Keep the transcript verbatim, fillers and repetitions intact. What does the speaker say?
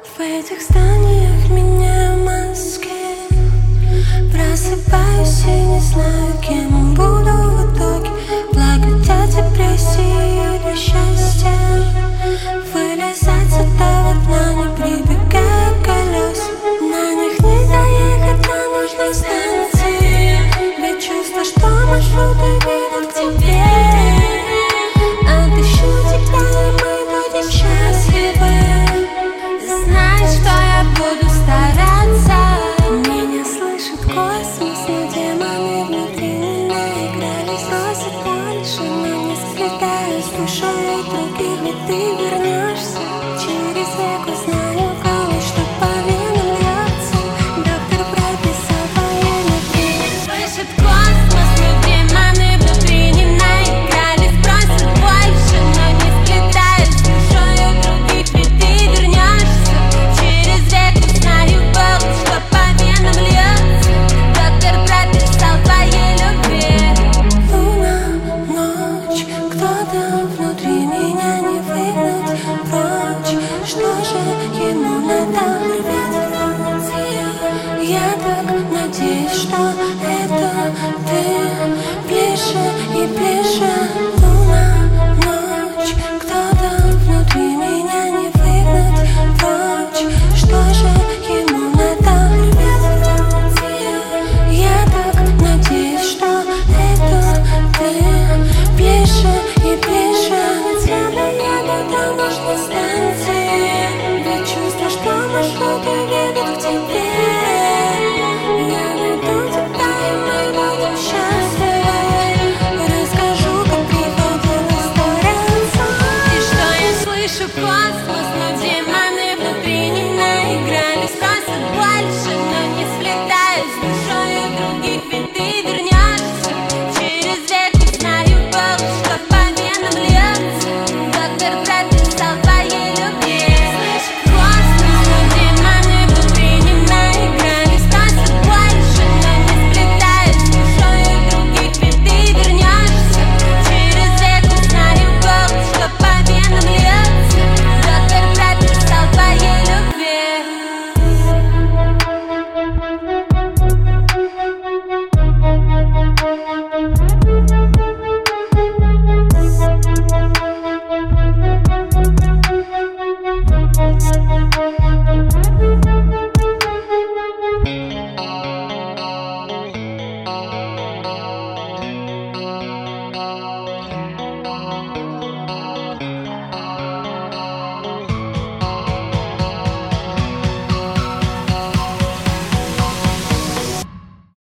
В этих зданиях меня маски. Просыпаюсь и не знаю, кем буду в итоге. Плакать от депрессии или счастья. Вылезать отдавать, но не прибегая к колесам. На них не доехать до нужной станции. Ведь чувство, что маршруты ведут к тебе. Отыщу тебя, и мы будем счастливы. Знаешь, что я буду стараться. Меня слышит космос, но демоны внутри меня играли. Просят больше, но не сплетаюсь с душой и других. Ведь ты вернешься через реку, знаю голос, что по венам льется. Доктор прописал твое любви. Слышит космос, но демоны внутри не наигрались. Просят больше, но не сплетаюсь с душой и других. Ведь ты вернешься через реку, знаю голос, что по венам льется. Доктор прописал твоей любви. Луна, ночь, кто-то внутри меня не выгнать прочь. Что же ему надо?